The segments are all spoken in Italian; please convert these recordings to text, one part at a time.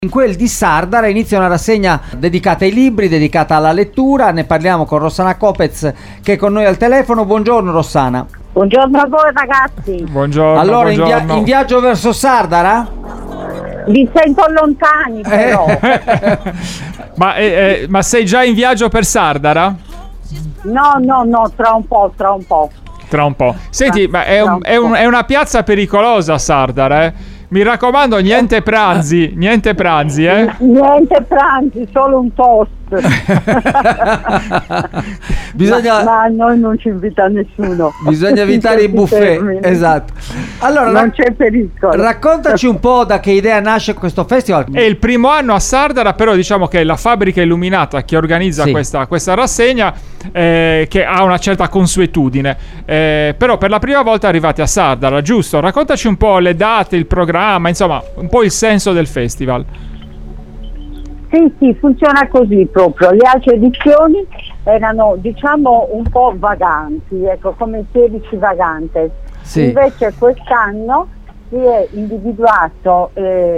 In quel di Sardara inizia una rassegna dedicata ai libri, dedicata alla lettura. Ne parliamo con Rossana Copez, che è con noi al telefono. Buongiorno Rossana. Buongiorno a voi ragazzi. Buongiorno. Allora, buongiorno. in viaggio verso Sardara? Vi sento lontani però. Ma sei già in viaggio per Sardara? No, tra un po'. Tra un po'. Senti, ma è una piazza pericolosa Sardara, eh? Mi raccomando, niente pranzi, eh? Niente pranzi, solo un toast. Ma a noi non ci invita nessuno. Bisogna evitare i buffet, esatto. Allora, non c'è pericolo. Raccontaci un po' da che idea nasce questo festival. È il primo anno a Sardara, però diciamo che è la Fabbrica Illuminata che organizza questa rassegna, che ha una certa consuetudine, però per la prima volta arrivate a Sardara, giusto? Raccontaci un po' le date, il programma, insomma un po' il senso del festival. Sì, funziona così proprio. Le altre edizioni erano, diciamo, un po' vaganti, ecco, come 16 vagantes. Sì. Invece quest'anno si è individuato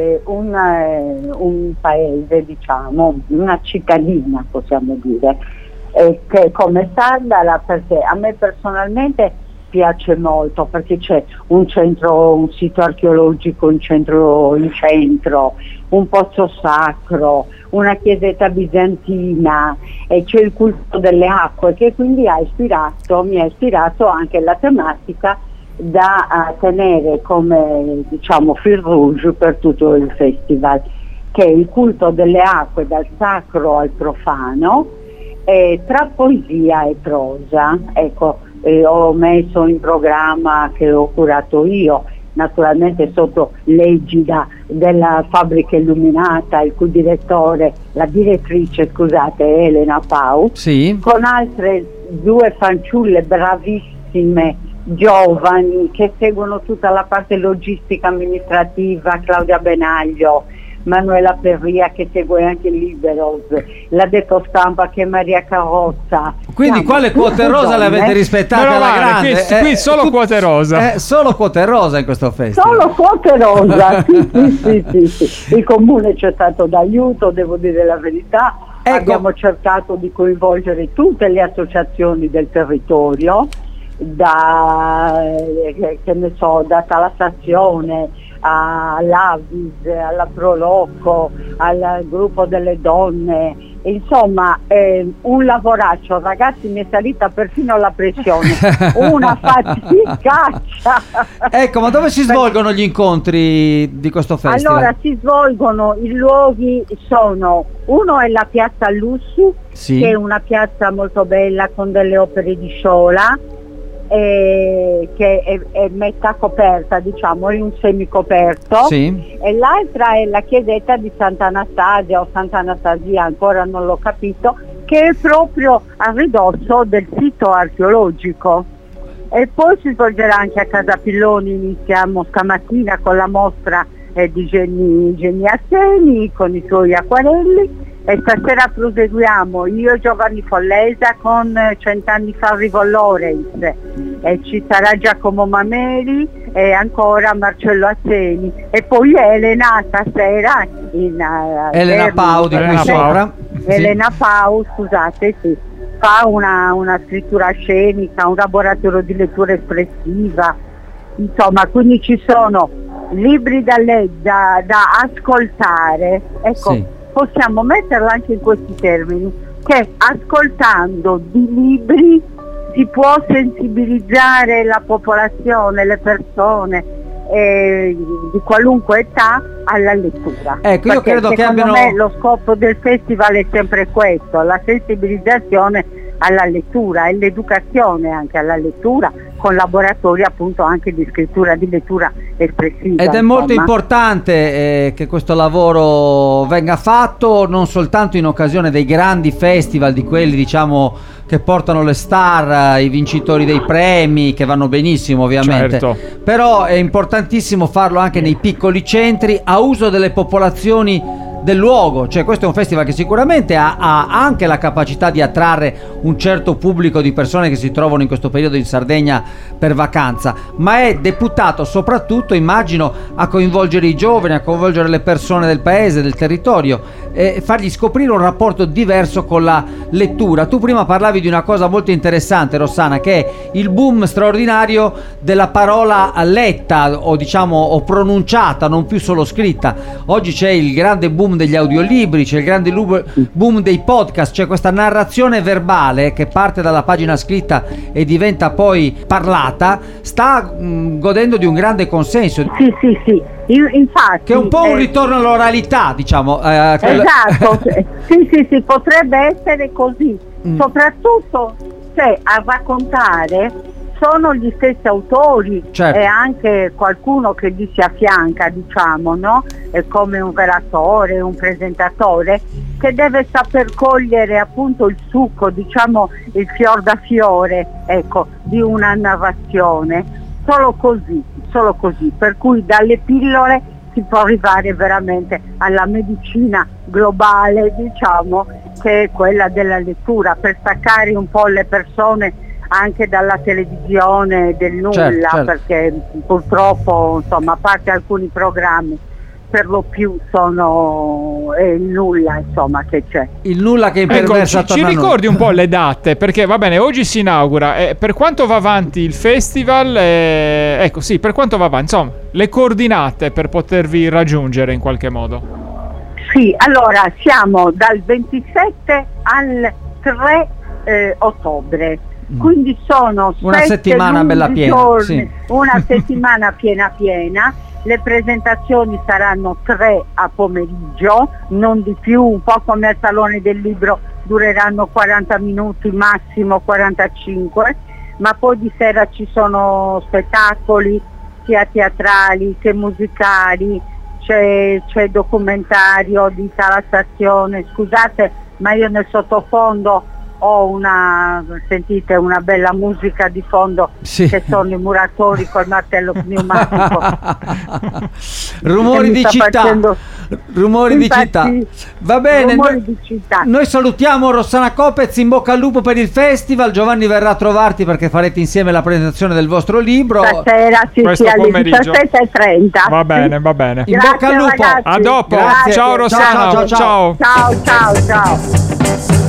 un paese, diciamo, una cittadina, possiamo dire, che come Sardara, perché a me personalmente piace molto, perché c'è un centro, un sito archeologico in centro, un pozzo sacro, una chiesetta bizantina, e c'è il culto delle acque, che quindi mi ha ispirato anche la tematica da tenere come, diciamo, fil rouge per tutto il festival, che è il culto delle acque dal sacro al profano, tra poesia e prosa. Ecco, ho messo in programma, che ho curato io, naturalmente sotto l'egida della Fabbrica Illuminata, il cui la direttrice, scusate, è Elena Pau, sì, con altre due fanciulle bravissime, giovani, che seguono tutta la parte logistica amministrativa, Claudia Benaglio, Manuela Perria, che segue anche Liberos, la Detto Stampa, che è Maria Carrozza. Quindi qua le quote rosa le avete rispettate alla grande. Qui solo quote rosa. Solo quote rosa in questo festival. Solo quote rosa, sì. Il comune c'è stato d'aiuto, devo dire la verità. Ecco. Abbiamo cercato di coinvolgere tutte le associazioni del territorio, da Talassazione all'Avis, alla Proloco, al gruppo delle donne, insomma un lavoraccio, ragazzi, mi è salita perfino la pressione, una faticaccia. Ecco, ma dove si svolgono gli incontri di questo festival? Allora, si svolgono, i luoghi uno è la piazza Lussu, sì, che è una piazza molto bella con delle opere di Sciola, che è metà coperta, diciamo, è un semicoperto, sì. E l'altra è la chiesetta di Sant'Anastasia o Sant'Anastasia, ancora non l'ho capito, che è proprio a ridosso del sito archeologico. E poi si svolgerà anche a Casa Pilloni, iniziamo stamattina con la mostra di Geni Asseni con i suoi acquarelli, e stasera proseguiamo io e Giovanni Follesa con 100 anni fa Rivo Lorenz, e ci sarà Giacomo Mameli e ancora Marcello Asseni, e poi Elena stasera Elena Pau di qui sopra. Elena Pau, scusate, sì, fa una scrittura scenica, un laboratorio di lettura espressiva, insomma, quindi ci sono libri da ascoltare, ecco, sì. Possiamo metterla anche in questi termini, che ascoltando di libri si può sensibilizzare la popolazione, le persone di qualunque età alla lettura. Ecco, io credo che secondo me lo scopo del festival è sempre questo, la sensibilizzazione alla lettura e l'educazione anche alla lettura, con laboratori appunto anche di scrittura, di lettura espressiva. Ed è molto importante che questo lavoro venga fatto non soltanto in occasione dei grandi festival, di quelli, diciamo, che portano le star, i vincitori dei premi, che vanno benissimo ovviamente, certo. Però è importantissimo farlo anche nei piccoli centri, a uso delle popolazioni del luogo, cioè questo è un festival che sicuramente ha anche la capacità di attrarre un certo pubblico di persone che si trovano in questo periodo in Sardegna per vacanza, ma è deputato soprattutto, immagino, a coinvolgere i giovani, a coinvolgere le persone del paese, del territorio, e fargli scoprire un rapporto diverso con la lettura. Tu prima parlavi di una cosa molto interessante, Rossana, che è il boom straordinario della parola letta o diciamo o pronunciata, non più solo scritta. Oggi c'è il grande boom degli audiolibri, c'è il grande boom dei podcast, c'è questa narrazione verbale che parte dalla pagina scritta e diventa poi parlata, sta godendo di un grande consenso. Sì. Infatti, che è un po' un ritorno all'oralità, diciamo. Esatto, sì, potrebbe essere così. Soprattutto se a raccontare sono gli stessi autori, certo, e anche qualcuno che gli si affianca, diciamo, no? È come un relatore, un presentatore che deve saper cogliere appunto il succo, diciamo il fior da fiore, ecco, di una narrazione. Solo così, per cui dalle pillole si può arrivare veramente alla medicina globale, diciamo, che è quella della lettura, per staccare un po' le persone anche dalla televisione del nulla, certo. Perché purtroppo, insomma, a parte alcuni programmi, per lo più sono il nulla, insomma, che c'è. Il nulla che imperversa. Ecco, ci ricordi un po' le date? Perché va bene, oggi si inaugura. Per quanto va avanti il festival? Ecco, sì, per quanto va avanti? Insomma, le coordinate per potervi raggiungere in qualche modo. Sì, allora siamo dal 27 al 3 ottobre. Quindi sono una settimana bella piena, giorni, sì. Una settimana piena. Le presentazioni saranno 3 a pomeriggio, non di più, un po' come al Salone del Libro, dureranno 40 minuti, massimo 45, ma poi di sera ci sono spettacoli sia teatrali che musicali, c'è documentario di Sala Stazione. Scusate, ma io nel sottofondo ho sentite una bella musica di fondo, sì, che sono i muratori col martello pneumatico. Rumori di città. Rumori di città. Va bene. Di città. Noi salutiamo Rossana Copez, in bocca al lupo per il festival. Giovanni verrà a trovarti perché farete insieme la presentazione del vostro libro. Stasera, sì, alle 17:30. Va bene. In bocca al lupo. Ragazzi. A dopo. Grazie. Ciao Rossana. Ciao.